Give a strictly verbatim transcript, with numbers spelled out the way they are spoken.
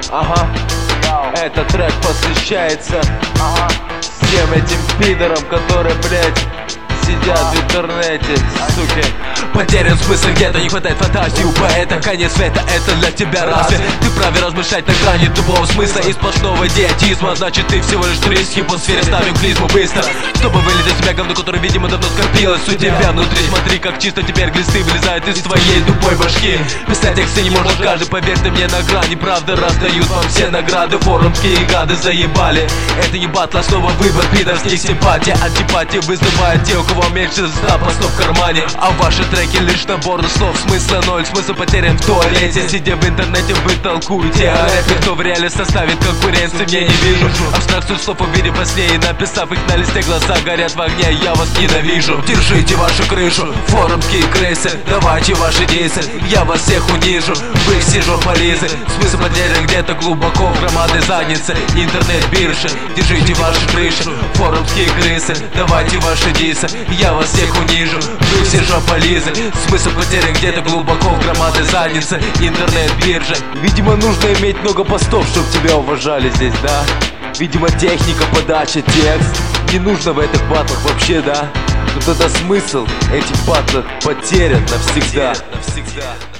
Ага, этот трек посвящается всем этим пидорам, которые, блять, сидят в интернете, суки. Потерян смысл, где-то не хватает фантазии у поэта. Конец света, это для тебя разве? Ты праве размышлять на грани тупого смысла и сплошного идиотизма. Значит, ты всего лишь турист в хипосфере, ставим клизму быстро, чтобы вылить из себя говно, которое, видимо, давно скопилось у тебя внутри. Смотри, как чисто теперь глисты вылезают из твоей тупой башки. Писать тексты не может каждый, поверь ты мне, на грани правда раздают вам все награды. Форумские гады заебали. Это не батл, а снова выбор пидорских симпатий. Антипатия вызывает те, у кого меньше ста постов в кармане. А ваши треки лишь набор слов, смысла ноль, смысл потерян в туалете. Сидя в интернете, вы толкуете о рэпе. Кто в реале составит конкуренцию, мне не вижу. Абстракцию слов увидев во сне и написав их на листе, глаза горят в огне, я вас ненавижу. Держите вашу крышу, форумские крысы, давайте ваши дисы, я вас всех унижу. Вы сижу полизы, смысл потерян где-то глубоко в громадной заднице интернет-биржи. Держите ваши крыши, форумские крысы, давайте ваши дисы, я вас всех унижу. Вы все жополизы, смысл потерян где-то глубоко в громадной заднице интернет-биржи. Видимо, нужно иметь много постов, чтобы тебя уважали здесь, да? Видимо, техника, подача, текст не нужно в этих батлах вообще, да? Но тогда смысл этих батлов потерян навсегда. навсегда.